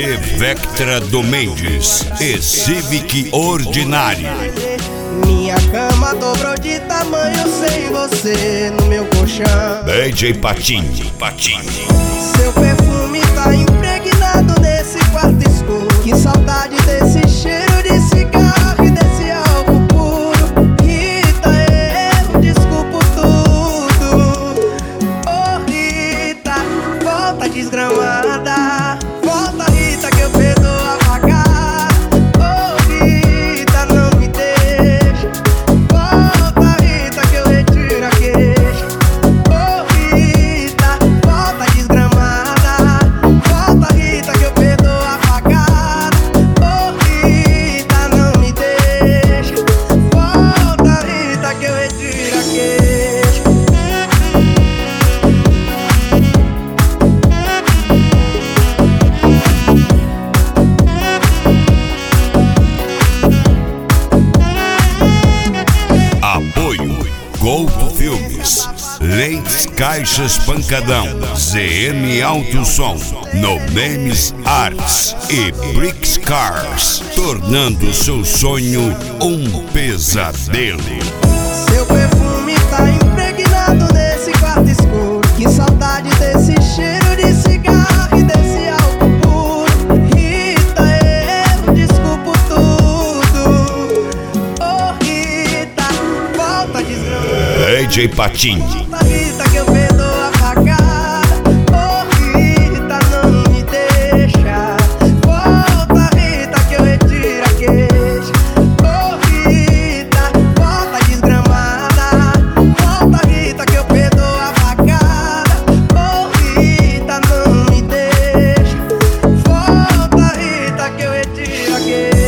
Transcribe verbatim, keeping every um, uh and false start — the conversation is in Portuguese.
T Vectra do Mendes e Civic Ordinário. Minha cama dobrou de tamanho sem você no meu colchão. D J Patinho, Patinho. Seu perfume tá impregnado nesse quarto escuro. Que saudade desse cheiro de cigarro e desse álcool puro. Rita, eu desculpo tudo. Oh Rita, volta desgramada. Volta Rita que eu perdoo a vagar. Oh Rita, não me deixa. Volta Rita que eu retiro a queixa. Oh Rita, volta desgramada. Volta Rita que eu perdoo a vagar. Oh Rita, não me deixa. Volta Rita que eu retiro a queixa. Apoio Golfo Filmes, Lentes Caixas Pancadão, Z M Alto Som, No Memes Arts e Bricks Cars, tornando seu sonho um pesadelo. Seu perfume tá impregnado nesse quarto escuro. Que saudade desse cheiro de cigarro e desse álcool puro. Rita, eu desculpo tudo. Oh Rita, volta desgramada. D J Patinho. Volta Rita que eu perdoo a vagada. Oh Rita, não me deixa. Volta Rita que eu retiro a queixa. Oh Rita, volta desgramada. Volta Rita que eu perdoo a vagada. Oh Rita, não me deixa. Volta Rita que eu retiro a queixa.